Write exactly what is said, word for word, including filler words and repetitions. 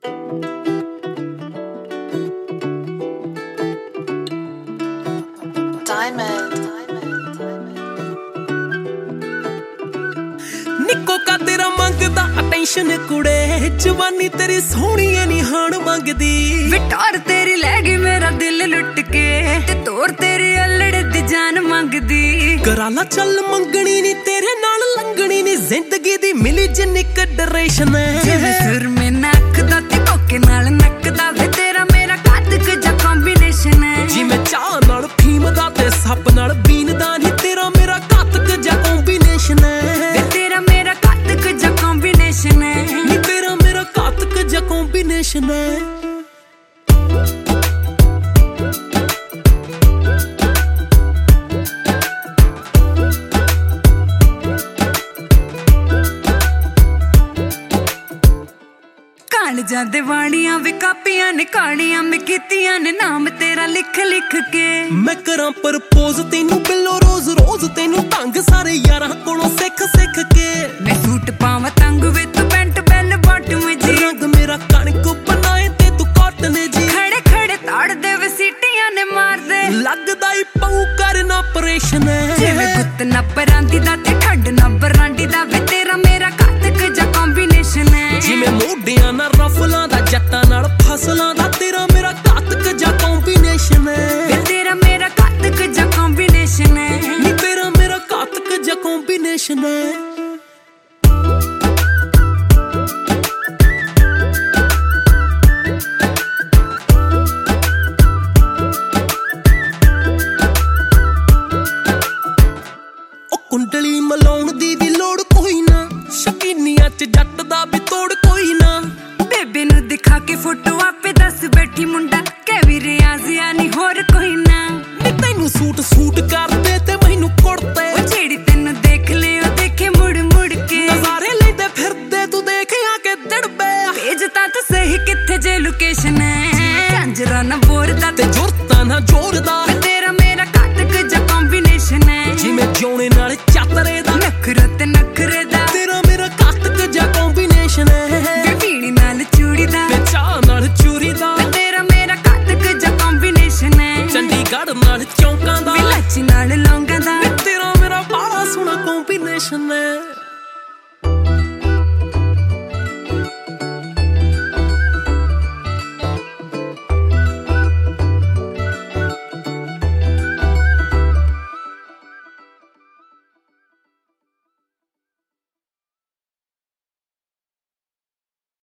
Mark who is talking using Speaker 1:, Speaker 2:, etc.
Speaker 1: निक्को का तेरा मंगदा अटेंशन कुड़े जवानी तेरी सोहनी नी हाण मंगदी
Speaker 2: विटार तेरी ले गई मेरा दिल लुट के ते तोर तेरी अल्लड़ दी जान मंगदी
Speaker 1: कराला चल मंगनी नी तेरे नाल लंगनी नी जिंदगी दी मिली जिन्नी कंडरेशन
Speaker 2: जिवें सुर में नकदा ते कोके नाल नकदा वे तेरा मेरा कादक जा कॉम्बिनेशन है
Speaker 1: जिवें चाह नाल फीम दा ते सप नाल बीन दा नी तेरा मेरा कादक जा कॉम्बिनेशन है
Speaker 2: तेरा मेरा कादक जा कॉम्बिनेशन है
Speaker 1: नी तेरा मेरा कादक जा कॉम्बिनेशन है
Speaker 2: जाते वाणियां वे कापियां ने कहानियां मैं कीतियां ने नाम तेरा लिख लिख के
Speaker 1: मैं करा प्रपोज तेनू बिलो रोज रोज तेनू ढंग सारे यारां कोलों सिख सिख के
Speaker 2: मैं सूट पावां तंग वे तू पैंट बैल बॉटम जी
Speaker 1: रंग मेरा कणक बनाए ते तू कॉटन जी
Speaker 2: खड़े खड़े ताड़ दे वे सीटियां ने मार दे
Speaker 1: लगदा ही पऊ करना ऑपरेशन है
Speaker 2: जिवें गुत्त ना परांदी दा ते ठंड ना बरांडी दा वे तेरा मेरा कातक जा कॉम्बिनेशन है
Speaker 1: जिवें मोढियां ना रफलां दा जट्टां नाल फसलां दा तेरा मेरा कातक जा कॉम्बिनेशन है
Speaker 2: वे तेरा मेरा कातक जा कॉम्बिनेशन है
Speaker 1: नी तेरा मेरा कातक जा कॉम्बिनेशन है कुंडली मलाउण दी भी लोड़ कोई ना शकीनियां च जट दा भी तोड़ कोई ना
Speaker 2: बेबे नू दिखा के फोटो आपे दस बैठी मुंडा कै भी रियाजिया नी होर कोई ना
Speaker 1: नी तैनू सूट सूट कर दे ते मैनू कुड़ते
Speaker 2: ओ जेड़ी तैनू देख ले ओ देखे मुड़ मुड़ के
Speaker 1: नजारे लेंदे फिरदे तू देख आके दड़बे
Speaker 2: भेजता तो सही किथे जे लोकेशन है कंजरा ना बोरदा
Speaker 1: ते जुरता ना जोरदा
Speaker 2: तेरा मेरा कातक जा कॉम्बिनेशन है
Speaker 1: जिवें जोने